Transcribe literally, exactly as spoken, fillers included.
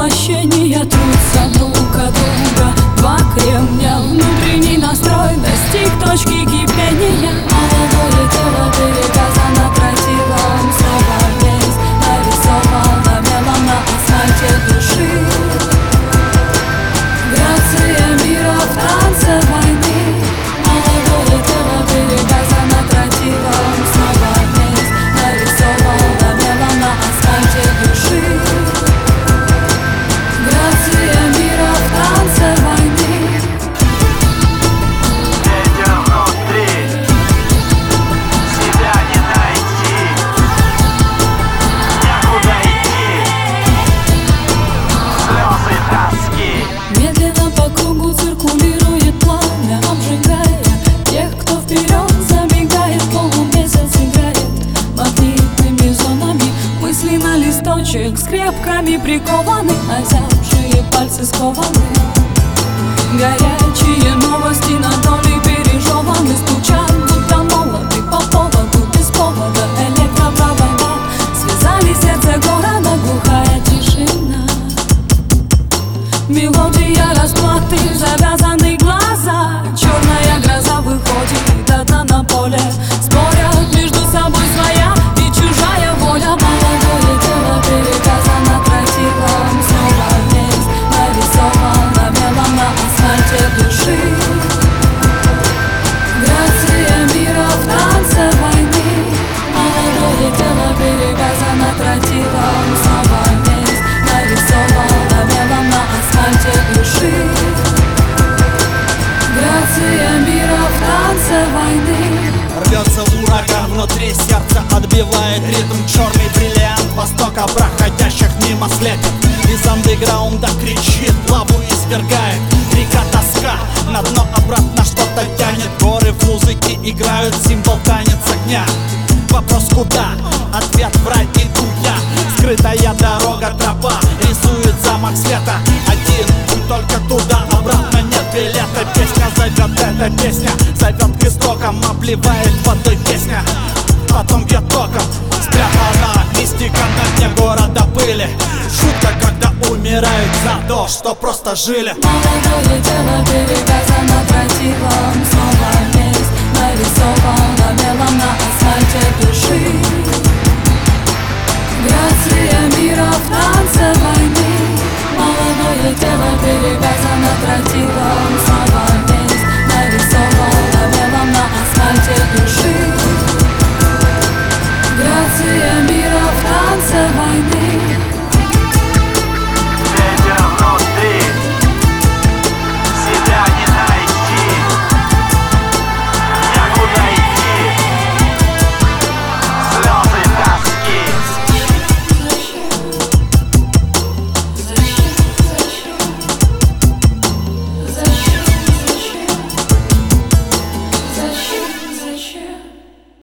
воплощения трутся друг от друга. Два кремня, внутренний настрой достиг точки кипения. Молодое тело перевязано тротилом, снова весь нарисовано мелом на асфальте души. Грация мира в танце войны. Молодое тело перевязано тротилом, снова весь нарисовано мелом на асфальте души. Грация мира в танце войны. Ветер внутри, себя не найти, некуда идти, слезы тоски. Медленно по кругу циркулирует пламя, обжигая тех, кто вперед забегает. Полумесяц играет магнитными зонами. Мысли на листочек скрепками прикованы, озябшие пальцы скованы. Горячие новости на доли пережеваны. Стучат, будто молоты по поводу без повода. Электропровода связали сердце города, глухая тишина. Мелодия расплаты, завязаны глаза. Черная гроза выходит одна на поле. Спорят между собой своя и чужая воля. Молодое тело перевязано тротилом, снова весь нарисовано мелом на асфальте души. Грация мира в танце войны. Молодое тело перевязано тротилом, снова весь нарисовано мелом на асфальте души. Грация мира в танце войны. Рвется ураган внутри сердца, отбивает ритм. Черный бриллиант востока, проходящих мимо слепит. Из андеграунда кричит, лаву извергает. Река тоска, на дно обратно что-то тянет. Горы в музыке играют, символ танец огня. Вопрос куда? Ответ врать иду я. Скрытая дорога, тропа, рисует замок света. Один путь только туда, обратно нет билета. Песня зовет, эта песня зовет к истокам. Обливает водой песня, потом бьет током. Спрятана мистика на дне города пыли. Шутка, когда умирают за то, что просто жили. Молодое тело перевязано тротилом, снова весь нарисовано мелом на асфальте души. Грация мира в танце войны. Молодое тело перевязано тротилом.